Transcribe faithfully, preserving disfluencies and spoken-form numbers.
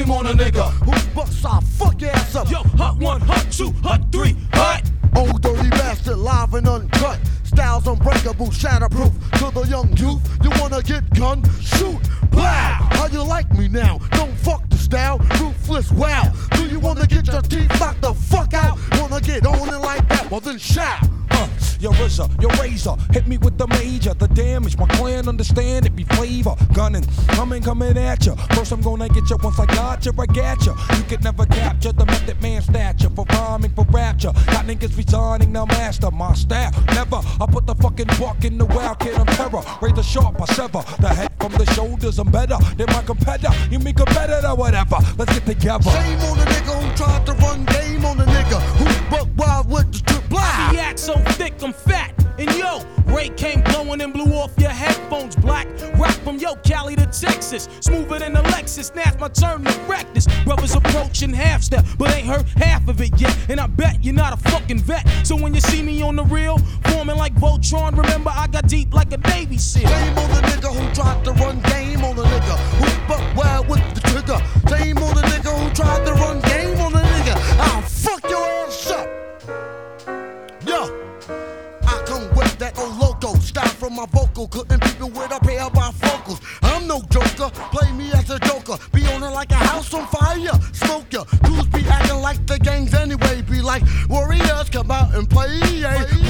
Shame on a nigga who bucks our fuck ass up. Yo, hot one, hot two, hot three, hot. Old dirty bastard, live and uncut. Styles unbreakable, shatterproof. To the young youth, you wanna get gun? Shoot, blow. How you like me now? Don't fuck the style, ruthless, wow. Do you wanna get your teeth knocked the fuck out? Wanna get on it like that? Well then shout. Uh, your R Z A, your razor, hit me with the major. The damage, my clan understand it be flavor. Gunning, coming, coming at ya. First I'm gonna get ya, once I got ya, I got ya. You could never capture the method man stature. For rhyming, for rapture. Got niggas resigning, now master my style. Never, I put the fucking buck in the wild kid, I'm terror. Razor sharp, I sever. The head from the shoulders, I'm better than my competitor. You mean competitor, whatever. Let's get together. Shame on the nigga who tried to run game on the nigga who buck wild with the strip blind. The act so thick, I'm fat. And yo, Ray came blowing and blew off your headphones black. Rock from yo, Cali to Texas. Smoother than a Lexus. Now it's my turn to wreck this. Brothers approaching half step, but ain't heard half of it yet. And I bet you're not a fucking vet. So when you see me on the reel, forming like Voltron, remember I got deep like a Navy SEAL. Shame on the nigga who tried to run game on the nigga who buck wild with the trigger. Shame on the nigga who tried to run game on the nigga. I'll fuck your ass up. Yo. I come with that old loco style from my vocal, cutting people with a pair of bifocals. I'm no joker, play me as a joker. Be on it like a house on fire, smoke ya. Dudes be acting like the gangs anyway. Be like warriors, come out and play. Yeah.